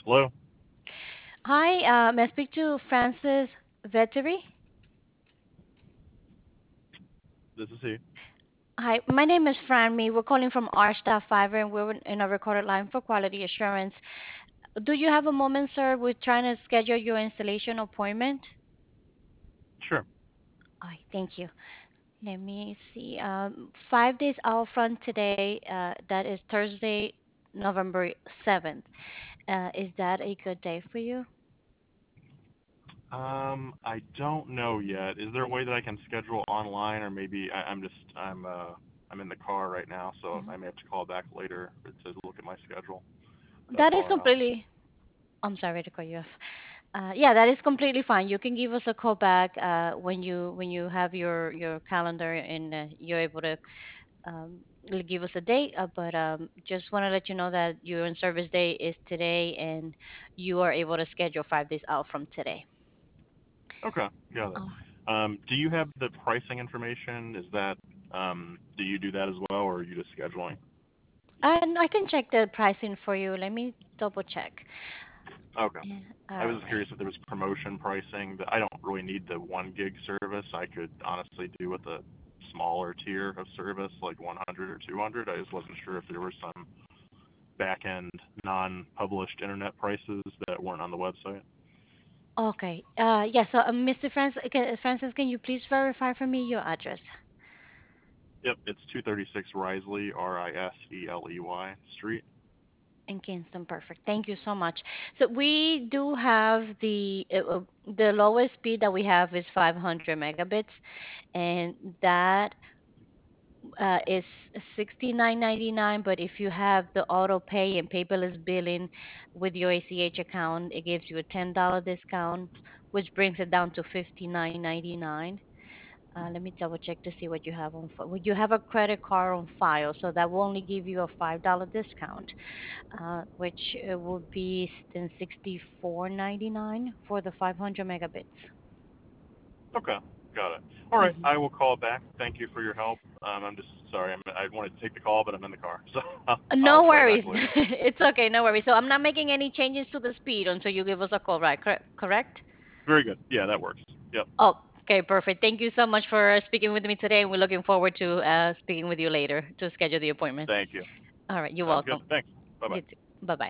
Hello, Hi, may I speak to Francis Veteri? this is he. Hi, my name is Fran Me. We're calling from R Staff Fiverr, and we're in a recorded line for quality assurance. Do you have a moment, sir? We're trying to schedule your installation appointment. Sure. All right, thank you. Let me see. 5 days out from today, that is Thursday, November 7th. Is that a good day for you? I don't know yet. Is there a way that I can schedule online, or maybe I'm in the car right now, so Mhm. I may have to call back later to look at my schedule that That is far out. completely. I'm sorry to cut you off. Yeah, that is completely fine. You can give us a call back when you have your calendar and you're able to give us a date. But just want to let you know that your in-service day is today, and you are able to schedule 5 days out from today. Okay, got it. Oh. Do you have the pricing information? Do you do that as well, or are you just scheduling? And I can check the pricing for you. Let me double check. Okay. I All was right. curious if there was promotion pricing. I don't really need the 1 gig service. I could honestly do with a smaller tier of service, like 100 or 200. I just wasn't sure if there were some back end non-published internet prices that weren't on the website. Okay. Yeah. So, Mr. Francis, can you please verify for me your address? Yep, it's 236 Risley, Risley Street. In Kingston, perfect. Thank you so much. So we do have the lowest speed that we have is 500 megabits, and that is 69.99. But if you have the auto pay and paperless billing with your ACH account, it gives you a $10 discount, which brings it down to 59.99. Let me double check to see what you have on file. Well, you have a credit card on file, so that will only give you a $5 discount, which would be then 64.99 for the 500 megabits. Okay, got it. All right, Mhm. I will call back. Thank you for your help. I'm just sorry. I wanted to take the call, but I'm in the car, so I'll No try back worries. later. It's okay, no worries. So I'm not making any changes to the speed until you give us a call, right? Correct? Very good. Yeah, that works. Yep. Oh, okay, perfect. Thank you so much for speaking with me today, and we're looking forward to speaking with you later to schedule the appointment. Thank you. All right, you're Sounds good. welcome. Thanks. Bye bye. You too. Bye bye.